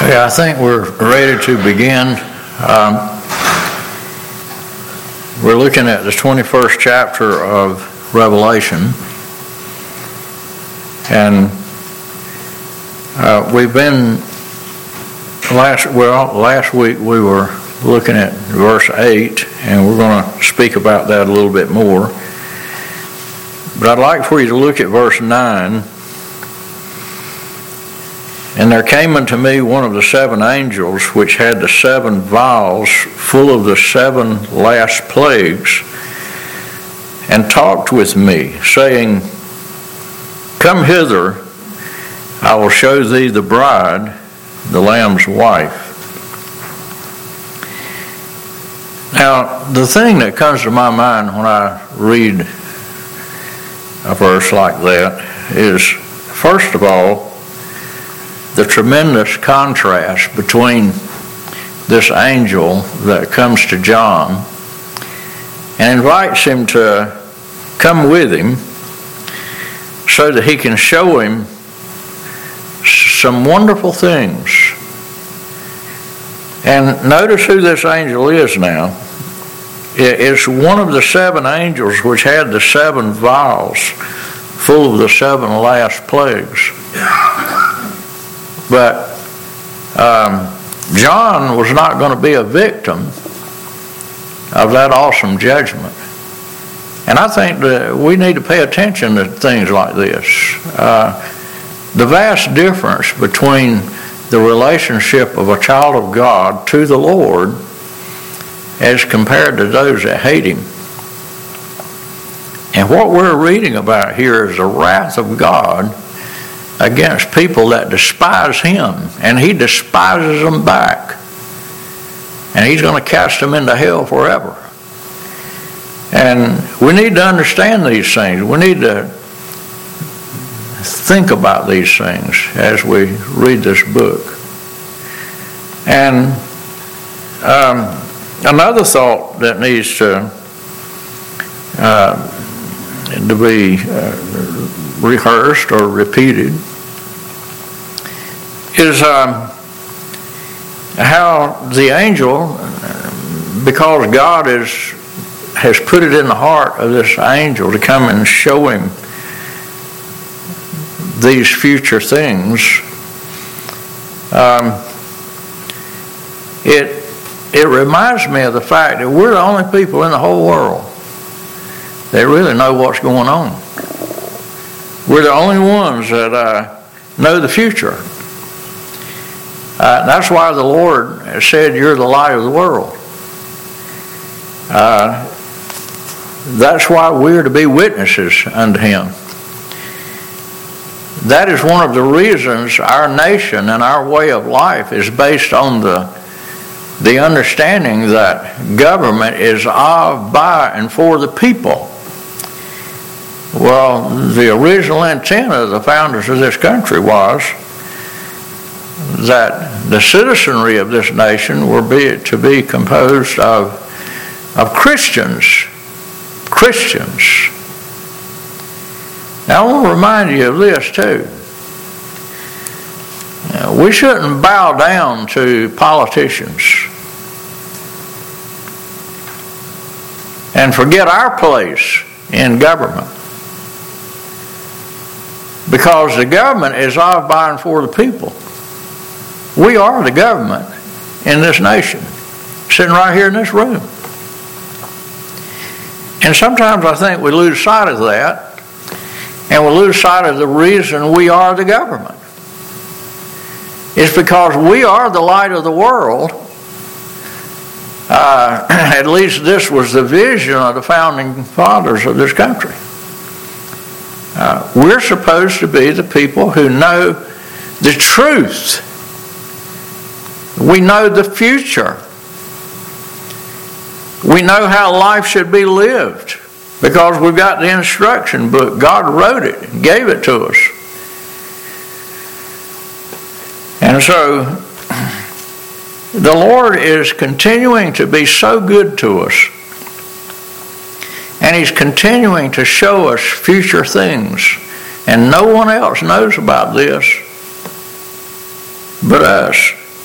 Yeah, I think we're ready to begin. We're looking at the 21st chapter of Revelation. And we've been, last week we were looking at verse 8, and we're going to speak about that a little bit more. But I'd like for you to look at verse 9. And there came unto me one of the seven angels, which had the seven vials full of the seven last plagues, and talked with me, saying, Come hither, I will show thee the bride, the Lamb's wife. Now, the thing that comes to my mind when I read a verse like that is, first of all, the tremendous contrast between this angel that comes to John and invites him to come with him so that he can show him some wonderful things. And notice who this angel is now. It's one of the seven angels which had the seven vials full of the seven last plagues. But John was not going to be a victim of that awesome judgment. And I think that we need to pay attention to things like this. The vast difference between the relationship of a child of God to the Lord as compared to those that hate him. And what we're reading about here is the wrath of God against people that despise him, and he despises them back, and he's going to cast them into hell forever. And we need to understand these things. We need to think about these things as we read this book. And another thought that needs to be rehearsed or repeated is how the angel, because God has put it in the heart of this angel to come and show him these future things, it reminds me of the fact that we're the only people in the whole world that really know what's going on. We're the only ones that know the future. That's why the Lord said, You're the light of the world. That's why we're to be witnesses unto him. That is one of the reasons our nation and our way of life is based on the understanding that government is of, by, and for the people. Well, the original intent of the founders of this country was that the citizenry of this nation were to be composed of Christians. Now, I want to remind you of this too. We shouldn't bow down to politicians and forget our place in government. Because the government is of, by, and for the people. We are the government in this nation, sitting right here in this room. And sometimes I think we lose sight of that, and we lose sight of the reason we are the government. It's because we are the light of the world. At least this was the vision of the founding fathers of this country. We're supposed to be the people who know the truth. We know the future. We know how life should be lived because we've got the instruction book. God wrote it and gave it to us. And so the Lord is continuing to be so good to us. And he's continuing to show us future things. And no one else knows about this but us.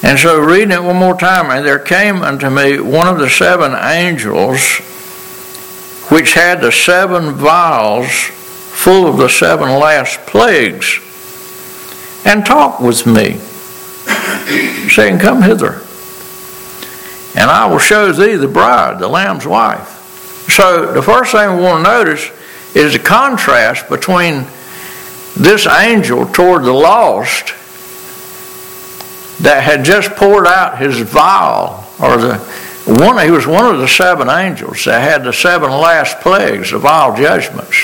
And so reading it one more time, and there came unto me one of the 7 angels, which had the 7 vials full of the 7 last plagues, and talked with me, saying, Come hither, and I will show thee the bride, the Lamb's wife. So the first thing we want to notice is the contrast between this angel toward the lost that had just poured out his vial, or he was one of the 7 angels that had the 7 last plagues, the vial judgments.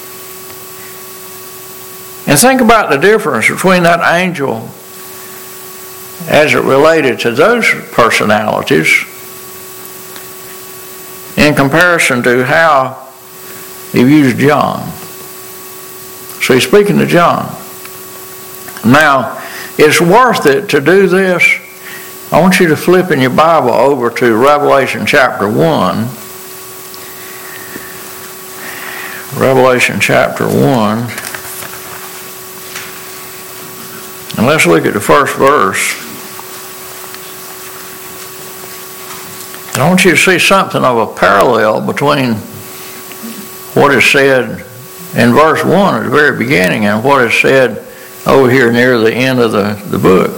And think about the difference between that angel as it related to those personalities in comparison to how he used John. So he's speaking to John. Now, it's worth it to do this. I want you to flip in your Bible over to Revelation chapter 1. Revelation chapter 1. And let's look at the first verse. And I want you to see something of a parallel between what is said in verse 1 at the very beginning and what is said over here near the end of the book.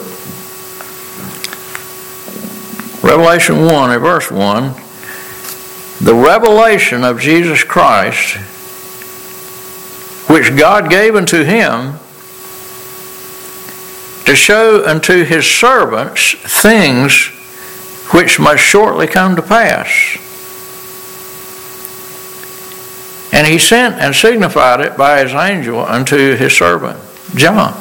Revelation 1 and verse 1, the revelation of Jesus Christ, which God gave unto him to show unto his servants things which must shortly come to pass. And he sent and signified it by his angel unto his servant John.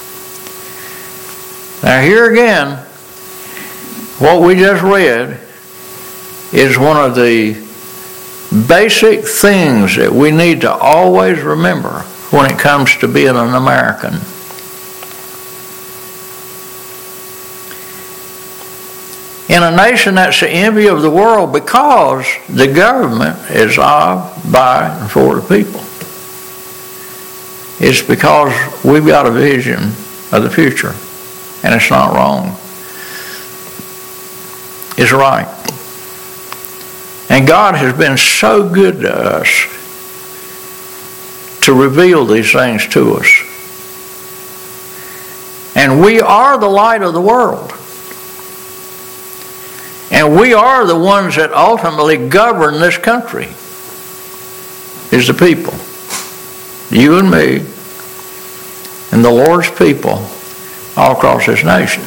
Now here again, what we just read is one of the basic things that we need to always remember when it comes to being an American. In a nation that's the envy of the world because the government is of, by, and for the people. It's because we've got a vision of the future, and it's not wrong. It's right. And God has been so good to us to reveal these things to us. And we are the light of the world. And we are the ones that ultimately govern this country, is the people. You and me and the Lord's people all across this nation.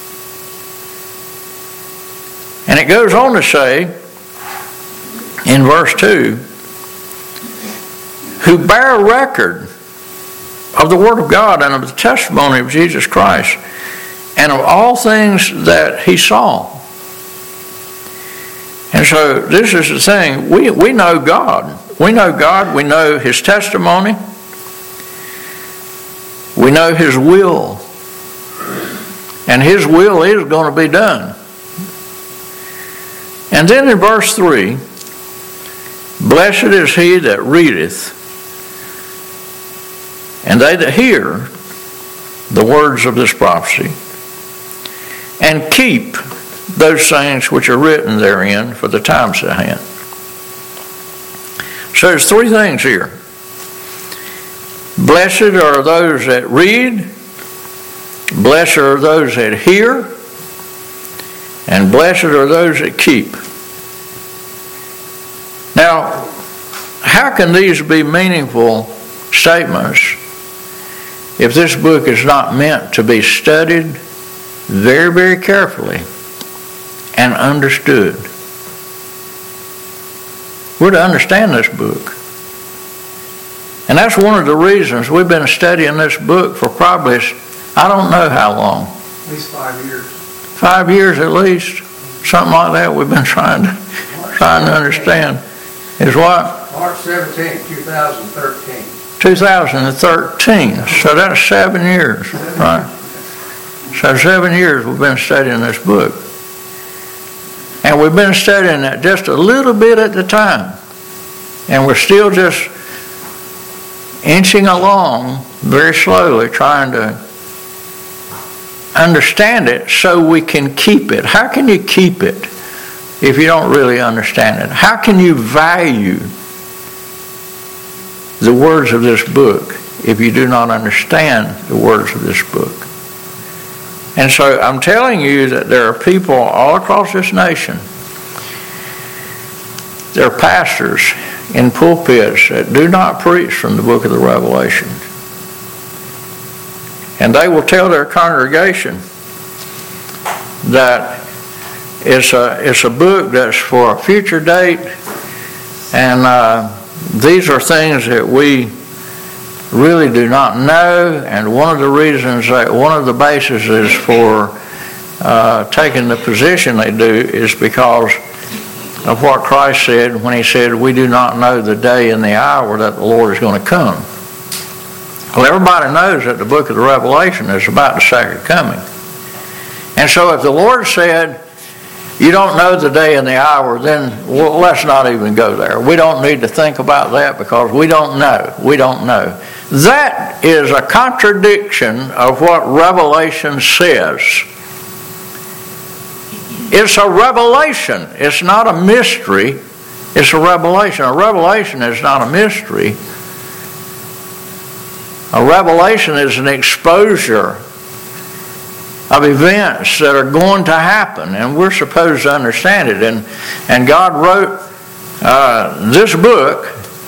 And it goes on to say in verse 2, who bear record of the Word of God and of the testimony of Jesus Christ and of all things that he saw. And so this is the thing, we know God. We know God, we know his testimony, we know his will, and his will is going to be done. And then in verse 3, blessed is he that readeth, and they that hear the words of this prophecy, and keep those things which are written therein, for the time's at hand. So there's 3 things here. Blessed are those that read, blessed are those that hear, and blessed are those that keep. Now, how can these be meaningful statements if this book is not meant to be studied very, very carefully and understood? We're to understand this book. And that's one of the reasons we've been studying this book for probably, I don't know how long. At least 5 years. 5 years at least. Something like that we've been trying to understand. Is what? March 17, 2013. 2013. So that's 7 years, right? So 7 years we've been studying this book. And we've been studying it just a little bit at a time. And we're still just inching along very slowly, trying to understand it so we can keep it. How can you keep it if you don't really understand it? How can you value the words of this book if you do not understand the words of this book? And so I'm telling you that there are people all across this nation, there are pastors in pulpits that do not preach from the book of the Revelation. And they will tell their congregation that it's a book that's for a future date, and these are things that we really do not know, and one of the bases is for taking the position they do is because of what Christ said when he said, we do not know the day and the hour that the Lord is going to come. Well, everybody knows that the book of the Revelation is about the second coming. And so if the Lord said, you don't know the day and the hour, then let's not even go there. We don't need to think about that because we don't know. We don't know. That is a contradiction of what Revelation says. It's a revelation. It's not a mystery. It's a revelation. A revelation is not a mystery. A revelation is an exposure of events that are going to happen, and we're supposed to understand it. And God wrote this book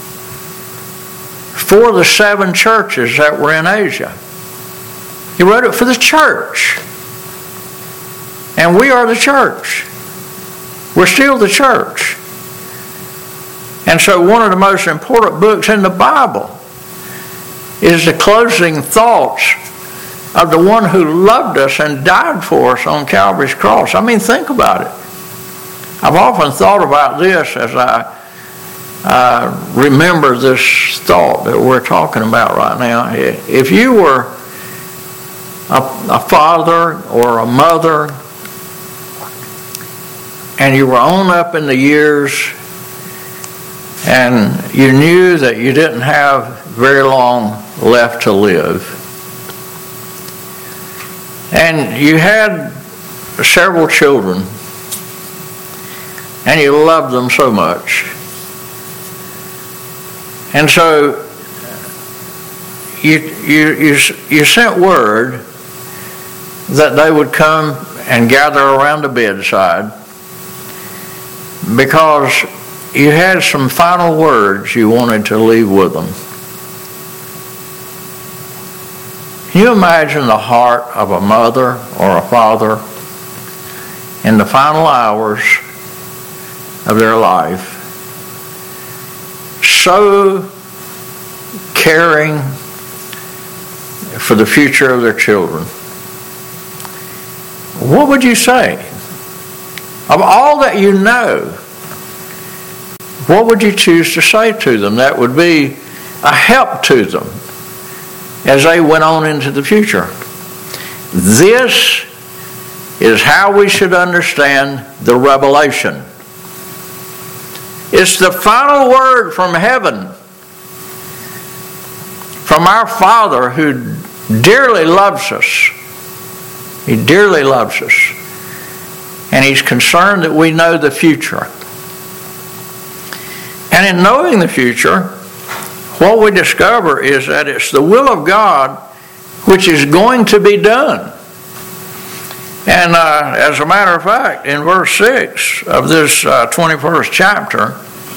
for the 7 churches that were in Asia. He wrote it for the church. And we are the church. We're still the church. And so one of the most important books in the Bible is the closing thoughts of the one who loved us and died for us on Calvary's cross. I mean, think about it. I've often thought about this as I remember this thought that we're talking about right now. If you were a father or a mother and you were on up in the years and you knew that you didn't have very long left to live, and you had several children and you loved them so much, and so you sent word that they would come and gather around the bedside because you had some final words you wanted to leave with them. Can you imagine the heart of a mother or a father in the final hours of their life, so caring for the future of their children? What would you say? Of all that you know, what would you choose to say to them that would be a help to them as they went on into the future? This is how we should understand the revelation. It's the final word from heaven, from our Father who dearly loves us. He dearly loves us. And He's concerned that we know the future. And in knowing the future, what we discover is that it's the will of God which is going to be done. And as a matter of fact, in verse 6 of this 21st chapter,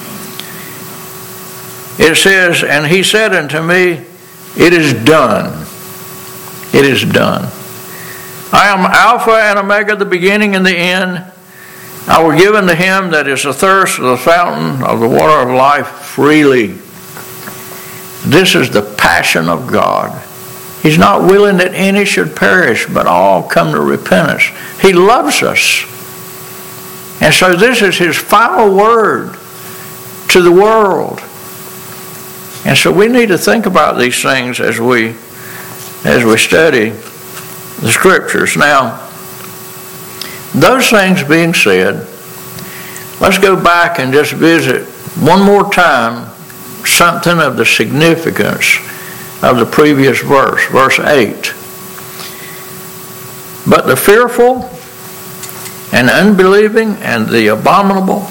it says, and He said unto me, it is done. It is done. I am Alpha and Omega, the beginning and the end. I will give unto him that is athirst of the fountain of the water of life freely. This is the passion of God. He's not willing that any should perish, but all come to repentance. He loves us. And so this is His final word to the world. And so we need to think about these things as we study the Scriptures. Now, those things being said, let's go back and just visit one more time something of the significance of the previous verse, verse 8. But the fearful and unbelieving and the abominable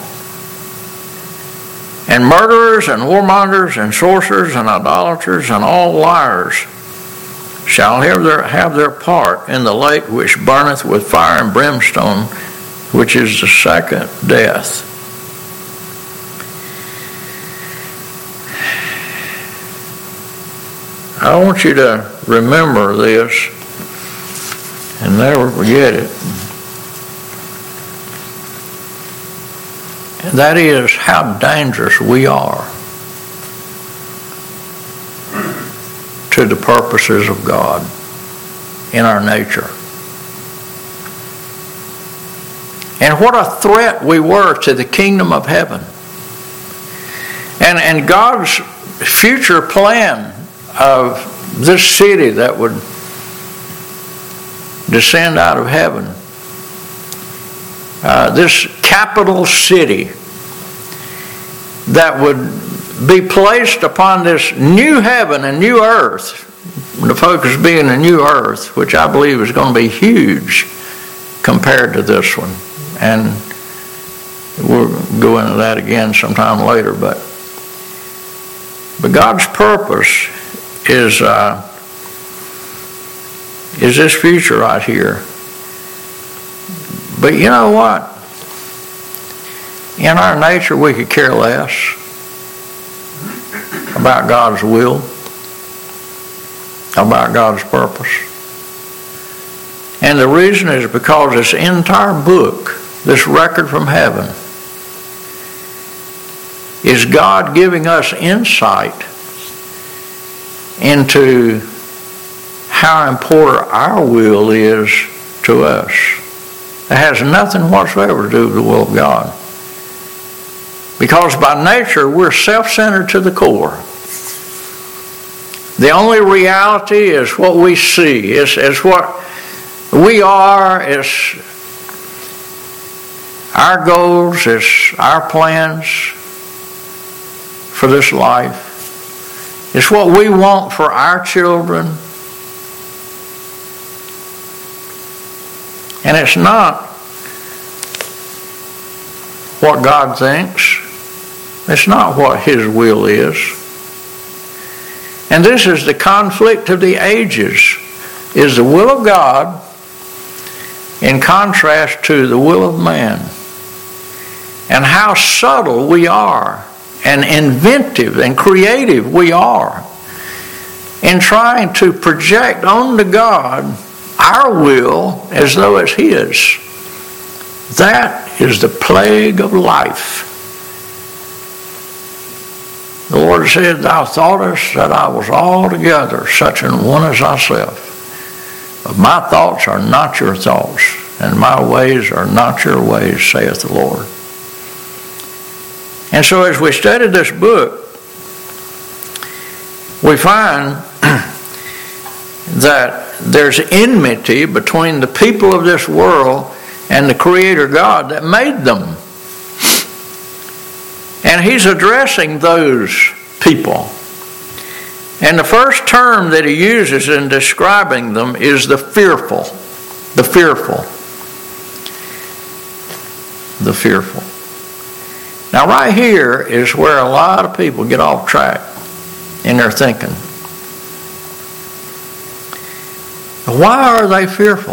and murderers and whoremongers and sorcerers and idolaters and all liars shall have their part in the lake which burneth with fire and brimstone, which is the second death. I want you to remember this and never forget it. And that is how dangerous we are to the purposes of God in our nature. And what a threat we were to the kingdom of heaven. And God's future plan of this city that would descend out of heaven, this capital city that would be placed upon this new heaven and new earth, the focus being a new earth, which I believe is going to be huge compared to this one. And we'll go into that again sometime later. But God's purpose is this future right here. But you know what? In our nature, we could care less about God's will, about God's purpose. And the reason is because this entire book, this record from heaven, is God giving us insight into how important our will is to us. It has nothing whatsoever to do with the will of God. Because by nature, we're self-centered to the core. The only reality is what we see, is what we are, is our goals, is our plans for this life. It's what we want for our children. And it's not what God thinks. It's not what His will is. And this is the conflict of the ages, is the will of God in contrast to the will of man. And how subtle we are, and inventive and creative we are in trying to project onto God our will as though it's His. That is the plague of life. The Lord said, "Thou thoughtest that I was altogether such an one as thyself. But my thoughts are not your thoughts, and my ways are not your ways, saith the Lord." And so as we study this book, we find that there's enmity between the people of this world and the Creator God that made them. And He's addressing those people. And the first term that He uses in describing them is the fearful. The fearful. The fearful. Now right here is where a lot of people get off track in their thinking. Why are they fearful?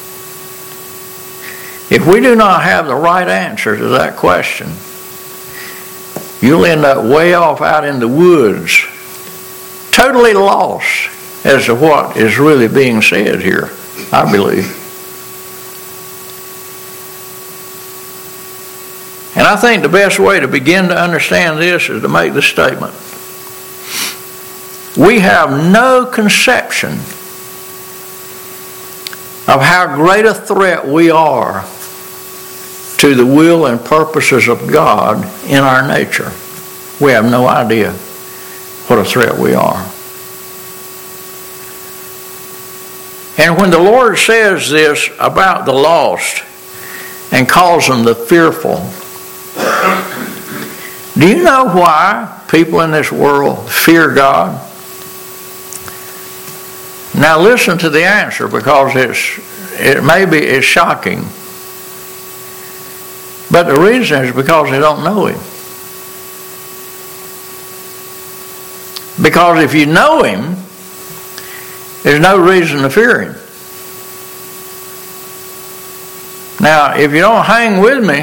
If we do not have the right answer to that question, you'll end up way off out in the woods, totally lost as to what is really being said here, I believe. And I think the best way to begin to understand this is to make the statement. We have no conception of how great a threat we are to the will and purposes of God in our nature. We have no idea what a threat we are. And when the Lord says this about the lost and calls them the fearful, do you know why people in this world fear God? Now listen to the answer, because it maybe is shocking. But the reason is because they don't know Him. Because if you know Him, there's no reason to fear Him. Now, if you don't hang with me,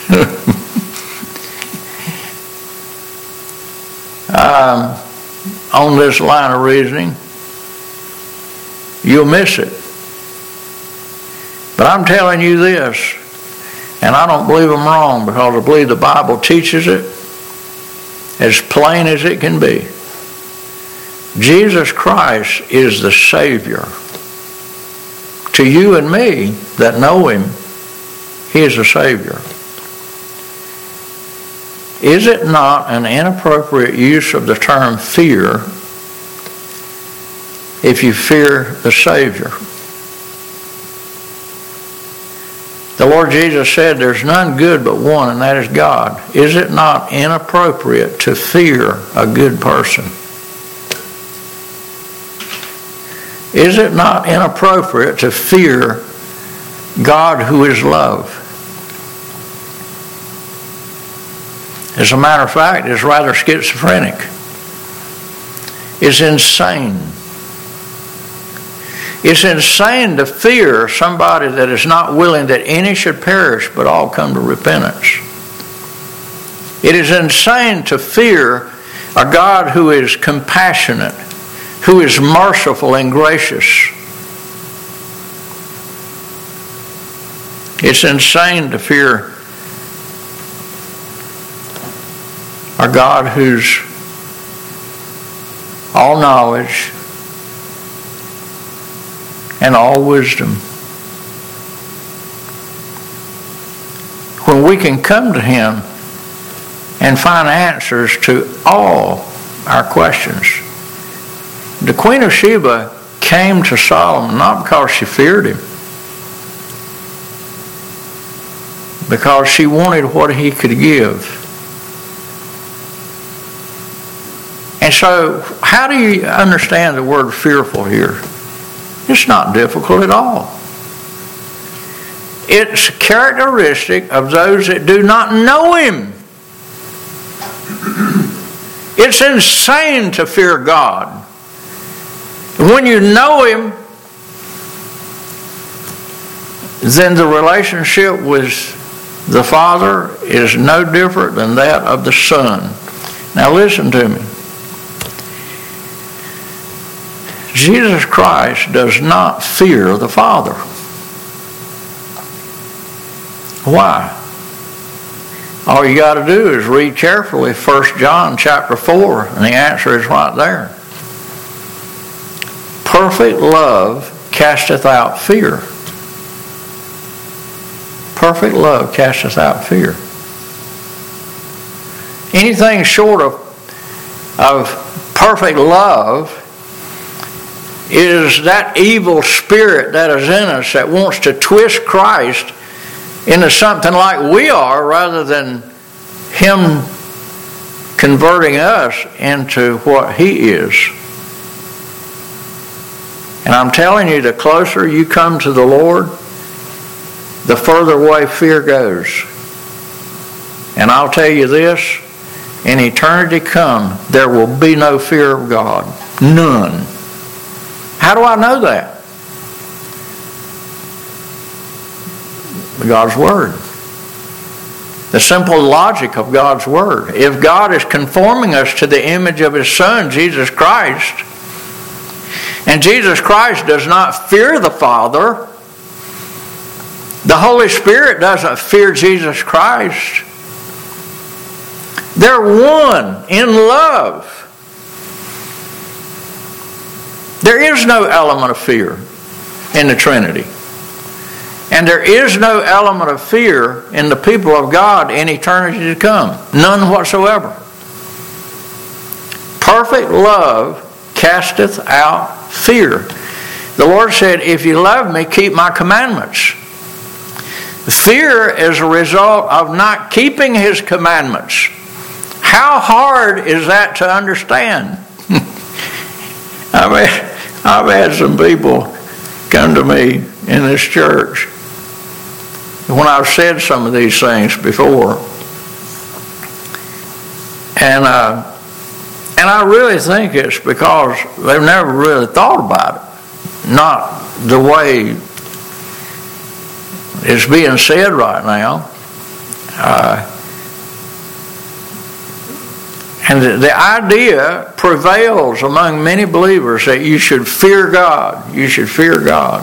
on this line of reasoning, you'll miss it. But I'm telling you this, and I don't believe I'm wrong, because I believe the Bible teaches it as plain as it can be. Jesus Christ is the Savior. To you and me that know Him, He is the Savior. Is it not an inappropriate use of the term fear if you fear the Savior? The Lord Jesus said there's none good but one, and that is God. Is it not inappropriate to fear a good person? Is it not inappropriate to fear God who is love? As a matter of fact, it's rather schizophrenic. It's insane. It's insane to fear somebody that is not willing that any should perish but all come to repentance. It is insane to fear a God who is compassionate, who is merciful and gracious. It's insane to fear a God who's all knowledge and all wisdom. When we can come to Him and find answers to all our questions. The Queen of Sheba came to Solomon not because she feared him, because she wanted what he could give. And so, how do you understand the word fearful here? It's not difficult at all. It's characteristic of those that do not know Him. It's insane to fear God. When you know Him, then the relationship with the Father is no different than that of the Son. Now listen to me. Jesus Christ does not fear the Father. Why? All you got to do is read carefully 1 John chapter 4, and the answer is right there. Perfect love casteth out fear. Perfect love casteth out fear. Anything short of perfect love is that evil spirit that is in us that wants to twist Christ into something like we are, rather than Him converting us into what He is. And I'm telling you, the closer you come to the Lord, the further away fear goes. And I'll tell you this, in eternity come, there will be no fear of God. None. How do I know that? God's Word. The simple logic of God's Word. If God is conforming us to the image of His Son, Jesus Christ, and Jesus Christ does not fear the Father, the Holy Spirit doesn't fear Jesus Christ. They're one in love. There is no element of fear in the Trinity. And there is no element of fear in the people of God in eternity to come. None whatsoever. Perfect love casteth out fear. The Lord said, if you love me, keep my commandments. Fear is a result of not keeping His commandments. How hard is that to understand? I've had some people come to me in this church when I've said some of these things before. And I really think it's because they've never really thought about it. Not the way it's being said right now. And the idea prevails among many believers that you should fear God. You should fear God.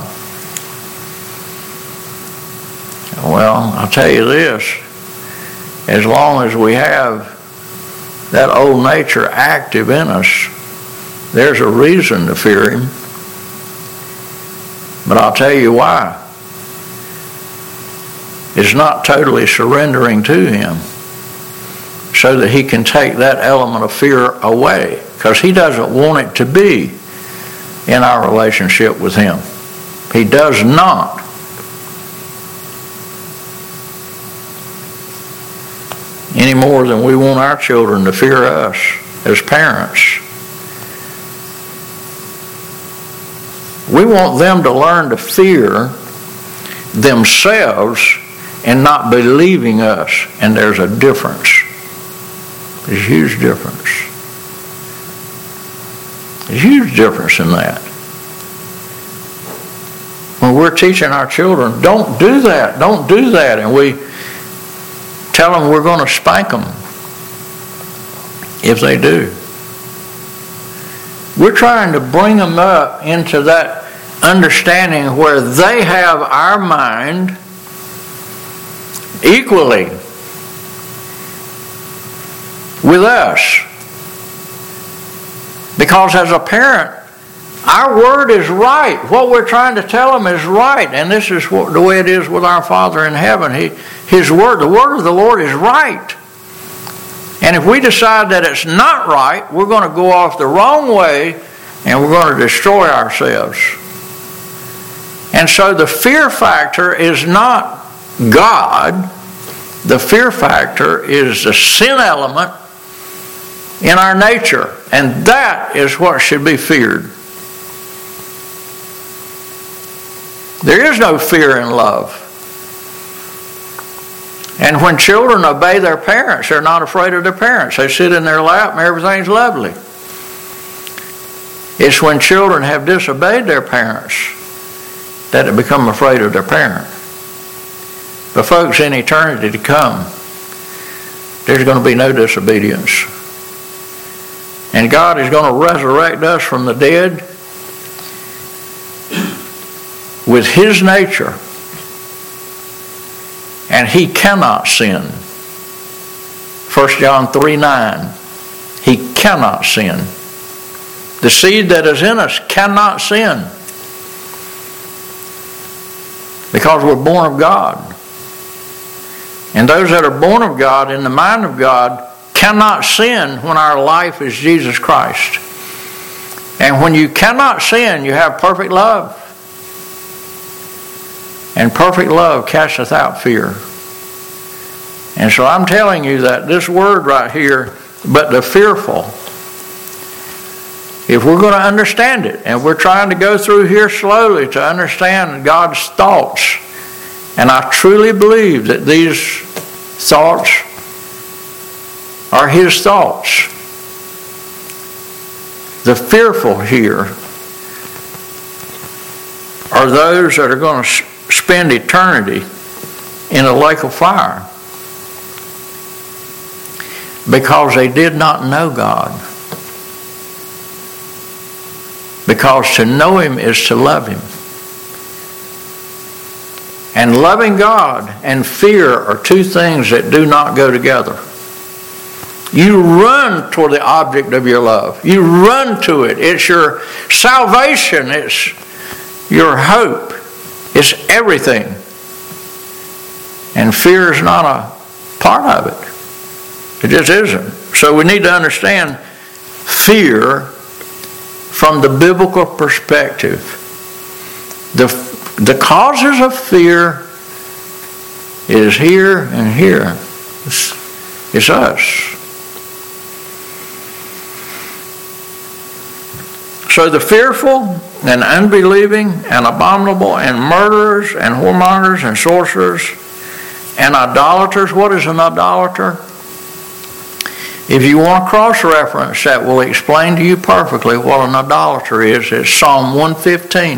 Well, I'll tell you this. As long as we have that old nature active in us, there's a reason to fear Him. But I'll tell you why. It's not totally surrendering to Him so that He can take that element of fear away, because He doesn't want it to be in our relationship with Him. He does not. Any more than we want our children to fear us as parents. We want them to learn to fear themselves and not believing us. And there's a difference. There's a huge difference. There's a huge difference in that. When we're teaching our children, don't do that, don't do that, and we tell them we're going to spank them if they do. We're trying to bring them up into that understanding where they have our mind equally with us. Because as a parent, our word is right. What we're trying to tell them is right. And this is the way it is with our Father in heaven. His word, the word of the Lord is right. And if we decide that it's not right, we're going to go off the wrong way and we're going to destroy ourselves. And so the fear factor is not God. The fear factor is the sin element in our nature. And that is what should be feared. There is no fear in love. And when children obey their parents, they're not afraid of their parents. They sit in their lap and everything's lovely. It's when children have disobeyed their parents that they become afraid of their parent. But folks, in eternity to come, there's going to be no disobedience. And God is going to resurrect us from the dead with His nature. And He cannot sin. 1 John 3:9. He cannot sin. The seed that is in us cannot sin. Because we're born of God. And those that are born of God, in the mind of God, cannot sin when our life is Jesus Christ. And when you cannot sin, you have perfect love. And perfect love casteth out fear. And so I'm telling you that this word right here, but the fearful, if we're going to understand it, and we're trying to go through here slowly to understand God's thoughts, and I truly believe that these thoughts are His thoughts. The fearful here are those that are going to spend eternity in a lake of fire because they did not know God. Because to know Him is to love Him. And loving God and fear are two things that do not go together. You run toward the object of your love. You run to it. It's your salvation. It's your hope. It's everything. And fear is not a part of it. It just isn't. So we need to understand fear from the biblical perspective. The causes of fear is here and here. It's us. So the fearful and unbelieving and abominable and murderers and whoremongers and sorcerers and idolaters. What is an idolater? If you want a cross-reference that will explain to you perfectly what an idolater is, it's Psalm 115.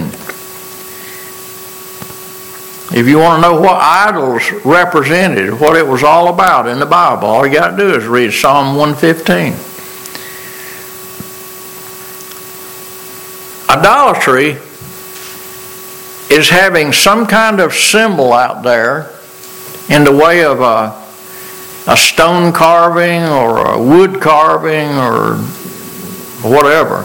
If you want to know what idols represented, what it was all about in the Bible, all you got to do is read Psalm 115. Idolatry is having some kind of symbol out there in the way of a stone carving or a wood carving or whatever,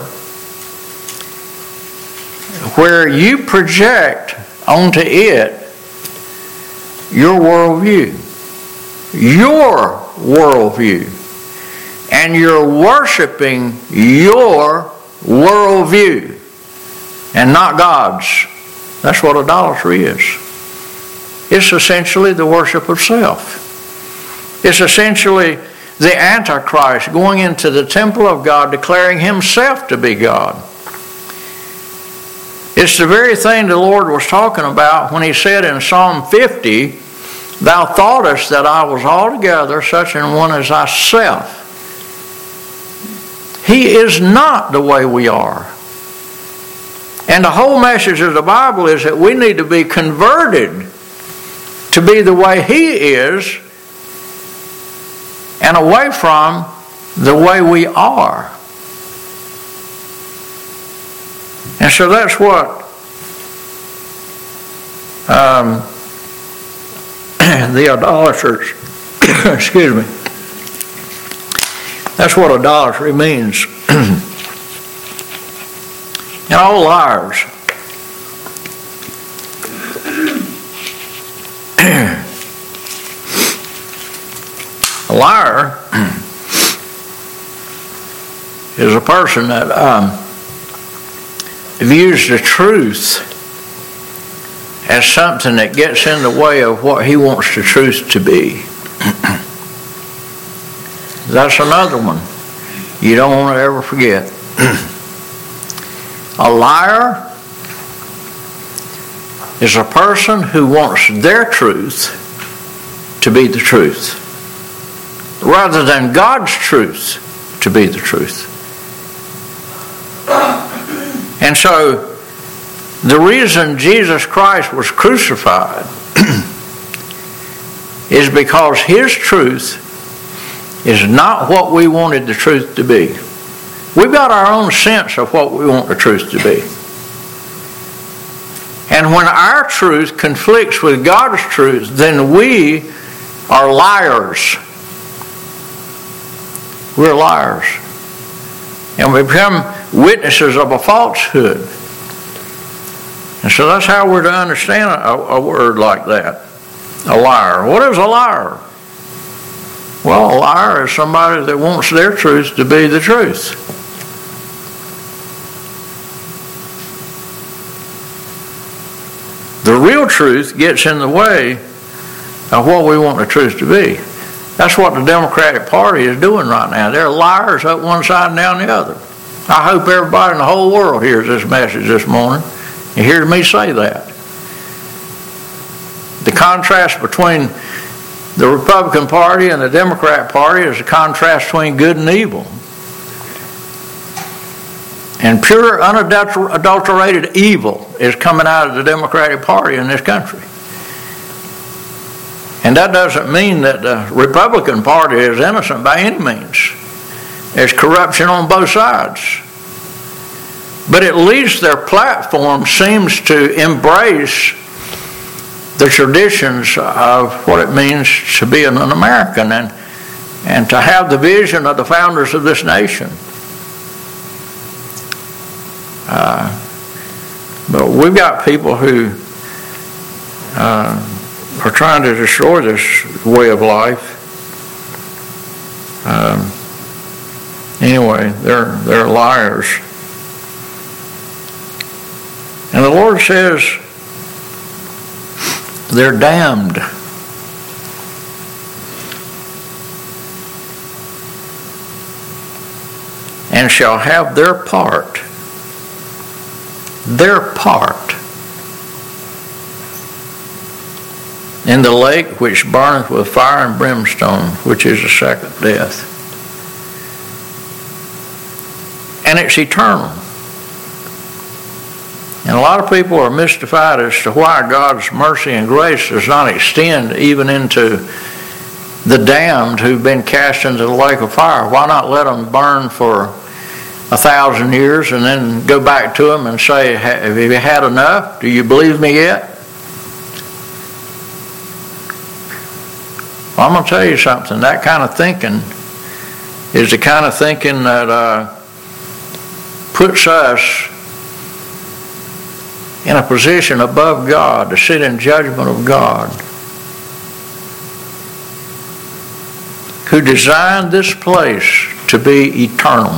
where you project onto it your worldview, and you're worshiping your worldview and not God's. That's what idolatry is. It's essentially the worship of self. It's essentially the Antichrist going into the temple of God, declaring himself to be God. It's the very thing the Lord was talking about when he said in Psalm 50, "Thou thoughtest that I was altogether such an one as thyself." He is not the way we are. And the whole message of the Bible is that we need to be converted to be the way he is, and away from the way we are. And so that's what the idolaters, excuse me, that's what idolatry means. And all liars. A liar is a person that views the truth as something that gets in the way of what he wants the truth to be. That's another one you don't want to ever forget. A liar is a person who wants their truth to be the truth, rather than God's truth to be the truth. And so, the reason Jesus Christ was crucified is because his truth is not what we wanted the truth to be. We've got our own sense of what we want the truth to be. And when our truth conflicts with God's truth, then we are liars. We're liars. And we become witnesses of a falsehood. And so that's how we're to understand a word like that. A liar. What is a liar? Well, a liar is somebody that wants their truth to be the truth. The real truth gets in the way of what we want the truth to be. That's what the Democratic Party is doing right now. They're liars up one side and down the other. I hope everybody in the whole world hears this message this morning and hears me say that. The contrast between the Republican Party and the Democrat Party is a contrast between good and evil. And pure, unadulterated evil is coming out of the Democratic Party in this country. And that doesn't mean that the Republican Party is innocent by any means. There's corruption on both sides. But at least their platform seems to embrace the traditions of what it means to be an American and to have the vision of the founders of this nation. But we've got people who are trying to destroy this way of life. Anyway, they're liars. And the Lord says they're damned. And shall have their part, their part in the lake which burneth with fire and brimstone, which is the second death. And it's eternal. And a lot of people are mystified as to why God's mercy and grace does not extend even into the damned who've been cast into the lake of fire. Why not let them burn for 1,000 years and then go back to them and say, have you had enough? Do you believe me yet? Well, I'm going to tell you something. That kind of thinking is the kind of thinking that puts us in a position above God to sit in judgment of God, who designed this place to be eternal.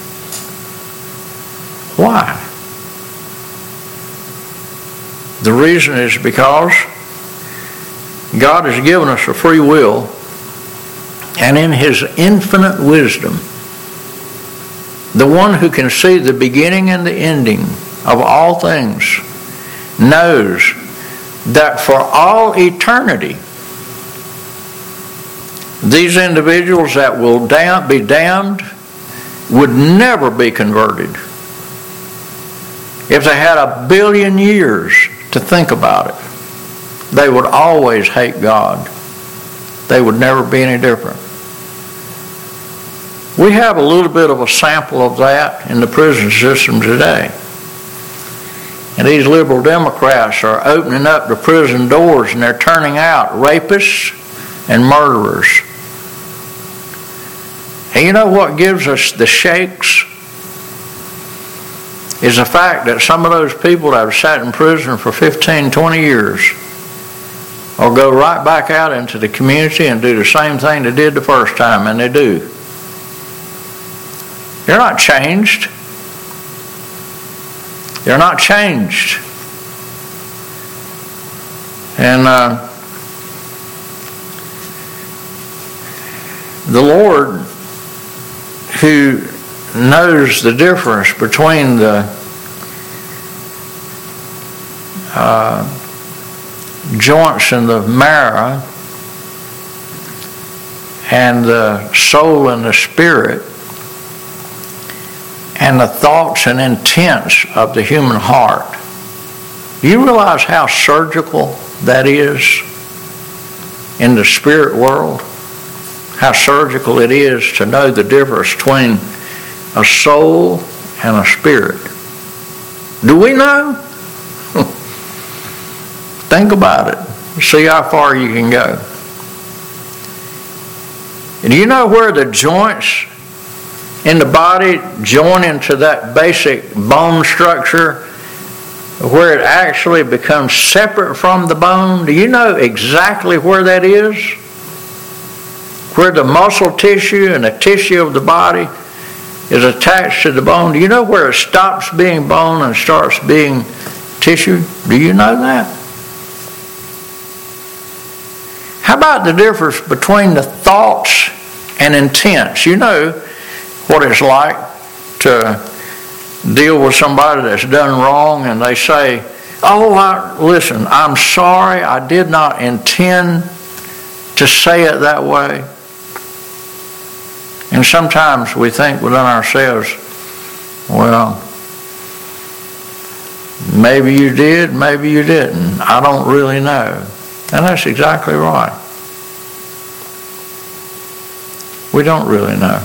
Why? The reason is because God has given us a free will, and in His infinite wisdom, the one who can see the beginning and the ending of all things knows that for all eternity, these individuals that will be damned would never be converted. If they had 1 billion years to think about it, they would always hate God. They would never be any different. We have a little bit of a sample of that in the prison system today. And these liberal Democrats are opening up the prison doors and they're turning out rapists and murderers. And you know what gives us the shakes? Is the fact that some of those people that have sat in prison for 15, 20 years will go right back out into the community and do the same thing they did the first time, and they do. They're not changed. They're not changed. And the Lord, who knows the difference between the joints and the marrow and the soul and the spirit and the thoughts and intents of the human heart. Do you realize how surgical that is in the spirit world? How surgical it is to know the difference between a soul and a spirit. Do we know? Think about it. See how far you can go. And do you know where the joints in the body join into that basic bone structure, where it actually becomes separate from the bone? Do you know exactly where that is? Where the muscle tissue and the tissue of the body is attached to the bone. Do you know where it stops being bone and starts being tissue? Do you know that? How about the difference between the thoughts and intents? You know what it's like to deal with somebody that's done wrong and they say, listen, I'm sorry, I did not intend to say it that way. And sometimes we think within ourselves, well, maybe you did, maybe you didn't. I don't really know. And that's exactly right. We don't really know.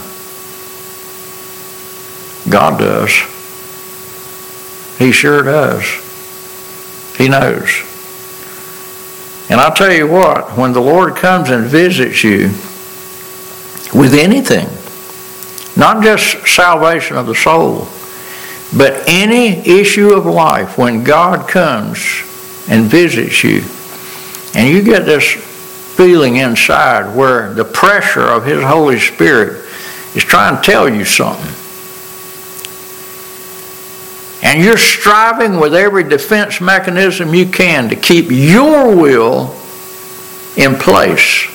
God does. He sure does. He knows. And I'll tell you what, when the Lord comes and visits you with anything, not just salvation of the soul, but any issue of life, when God comes and visits you, and you get this feeling inside where the pressure of His Holy Spirit is trying to tell you something, and you're striving with every defense mechanism you can to keep your will in place,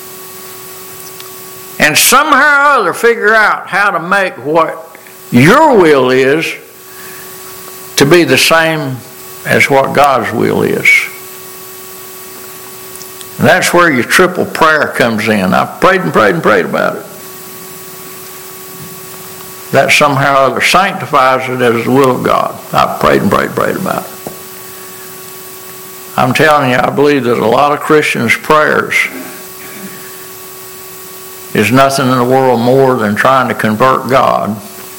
and somehow or other figure out how to make what your will is to be the same as what God's will is. And that's where your triple prayer comes in. I've prayed and prayed and prayed about it. That somehow or other sanctifies it as the will of God. I've prayed and prayed and prayed about it. I'm telling you, I believe that a lot of Christians' prayers is nothing in the world more than trying to convert God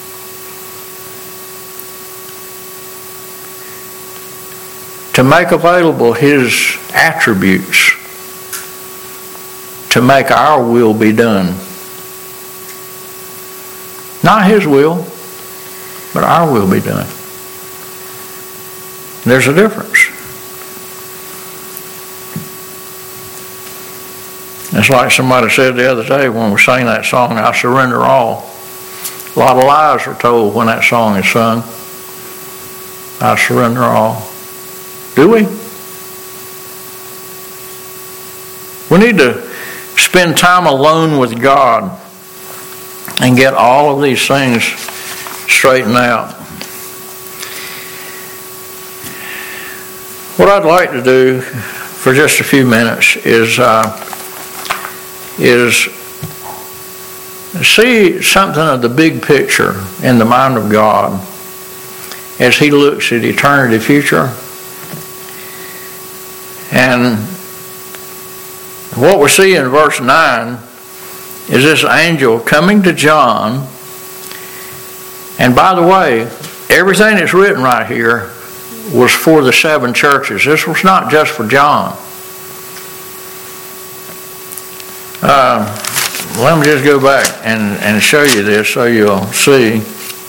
to make available His attributes to make our will be done. Not His will, but our will be done. There's a difference. It's like somebody said the other day when we sang that song, I Surrender All. A lot of lies are told when that song is sung. I surrender all. Do we? We need to spend time alone with God and get all of these things straightened out. What I'd like to do for just a few minutes is see something of the big picture in the mind of God as He looks at eternity future. And what we see in verse 9 is this angel coming to John. And by the way, everything that's written right here was for the 7 churches. This was not just for John. Let me just go back and show you this so you'll see.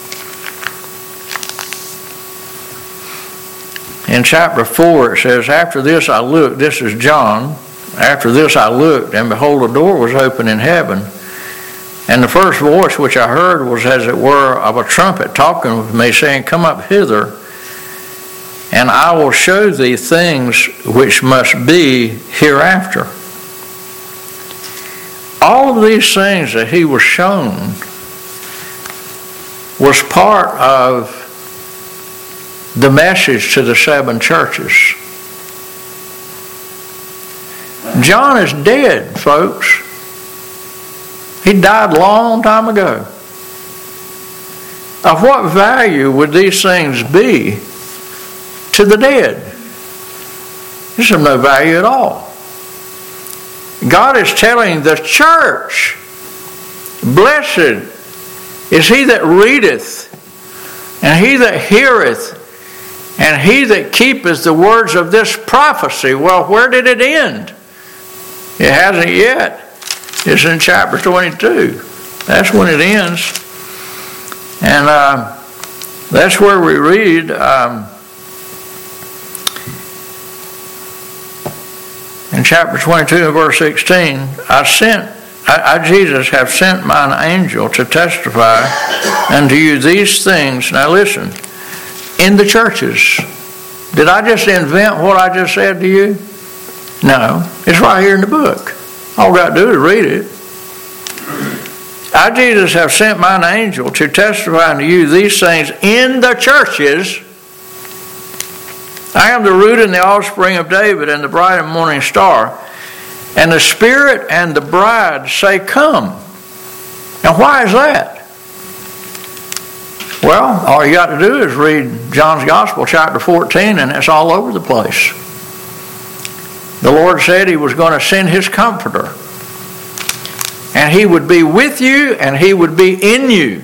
In chapter 4 it says, after this I looked, this is John, after this I looked, and behold, a door was open in heaven. And the first voice which I heard was as it were of a trumpet talking with me, saying, come up hither, and I will show thee things which must be hereafter. All of these things that he was shown was part of the message to the 7 churches. John is dead, folks. He died a long time ago. Of what value would these things be to the dead? There's of no value at all. God is telling the church, blessed is he that readeth, and he that heareth, and he that keepeth the words of this prophecy. Well, where did it end? It hasn't yet. It's in chapter 22. That's when it ends. And that's where we read, in chapter 22 and verse 16, I, Jesus, have sent mine angel to testify unto you these things. Now listen, in the churches. Did I just invent what I just said to you? No, it's right here in the book. All we got to do is read it. I, Jesus, have sent mine angel to testify unto you these things in the churches. I am the root and the offspring of David and the bright and morning star. And the Spirit and the bride say, come. Now why is that? Well, all you got to do is read John's Gospel, chapter 14, and it's all over the place. The Lord said He was going to send His Comforter. And He would be with you and He would be in you.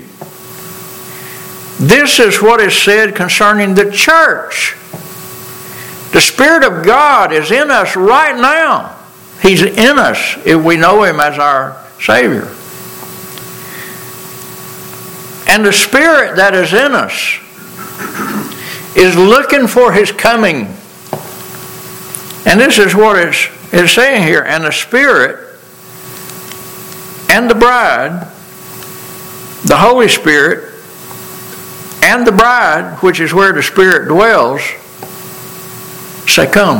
This is what is said concerning the church. The Spirit of God is in us right now. He's in us if we know Him as our Savior. And the Spirit that is in us is looking for His coming. And this is what it's saying here. And the Spirit and the bride, the Holy Spirit, and the bride, which is where the Spirit dwells, say, come.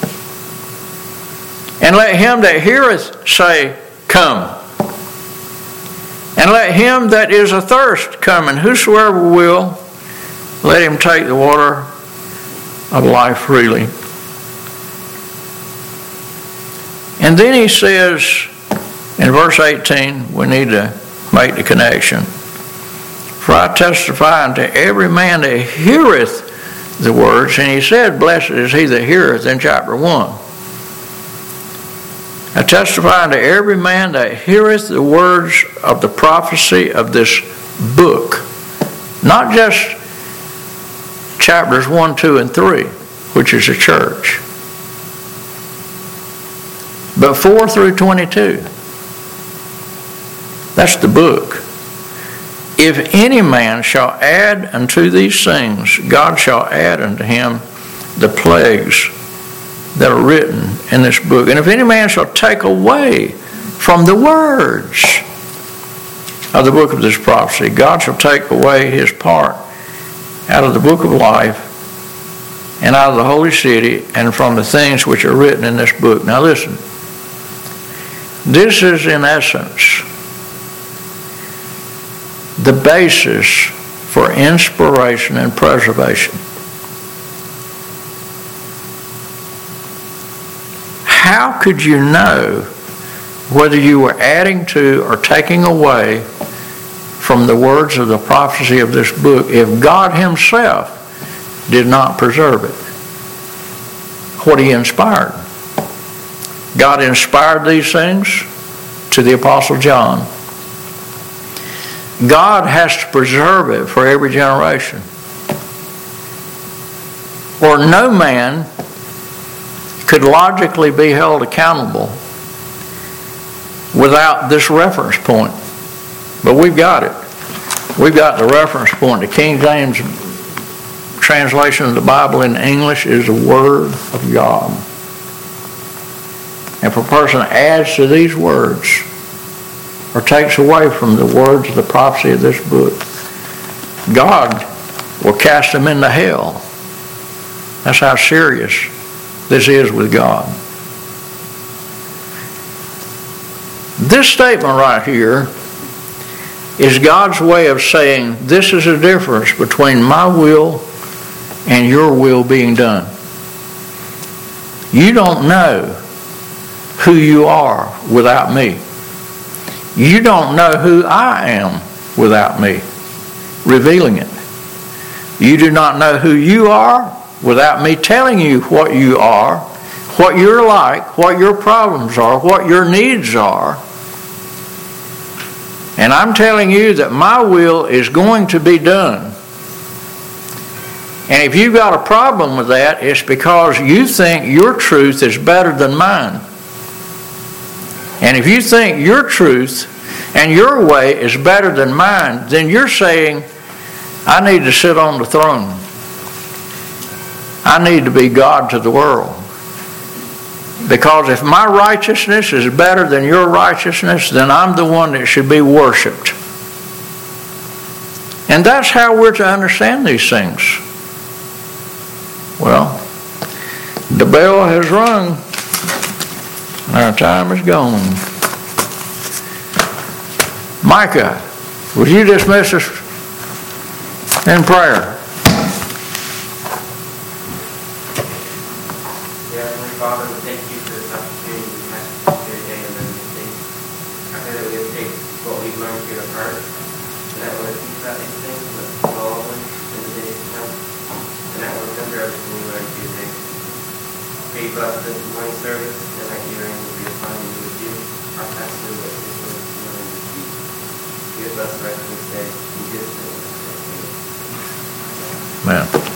And let him that heareth say, come. And let him that is athirst come, and whosoever will, let him take the water of life freely. And then he says in verse 18, we need to make the connection. For I testify unto every man that heareth the words, and he said, blessed is he that heareth in chapter 1. I testify unto every man that heareth the words of the prophecy of this book. Not just chapters 1, 2, and 3, which is the church, but 4 through 22. That's the book. If any man shall add unto these things, God shall add unto him the plagues that are written in this book. And if any man shall take away from the words of the book of this prophecy, God shall take away his part out of the book of life and out of the holy city and from the things which are written in this book. Now listen, this is in essence the basis for inspiration and preservation. How could you know whether you were adding to or taking away from the words of the prophecy of this book if God himself did not preserve it? What he inspired. God inspired these things to the Apostle John. God has to preserve it for every generation. Or no man could logically be held accountable without this reference point. But we've got it. We've got the reference point. The King James translation of the Bible in English is the Word of God. If a person adds to these words or takes away from the words of the prophecy of this book, God will cast them into hell. That's how serious this is with God. This statement right here is God's way of saying this is the difference between my will and your will being done. You don't know who you are without me. You don't know who I am without me revealing it. You do not know who you are without me telling you what you are, what you're like, what your problems are, what your needs are. And I'm telling you that my will is going to be done. And if you've got a problem with that, it's because you think your truth is better than mine. And if you think your truth and your way is better than mine, then you're saying, I need to sit on the throne. I need to be God to the world. Because if my righteousness is better than your righteousness, then I'm the one that should be worshipped. And that's how we're to understand these things. Well, the bell has rung. Our time is gone. Micah, would you dismiss us in prayer? Father, we thank you for this opportunity we have here today and then this day. I pray that we will take what we've learned here to heart and that we'll teach about these things with all of them in the days to come and that we'll remember everything we learned here today. Pray you bless this morning service and that your reign will be upon you with you, our pastor, with this word this morning to speak. Be with us the rest of this day. In Jesus' name. Amen.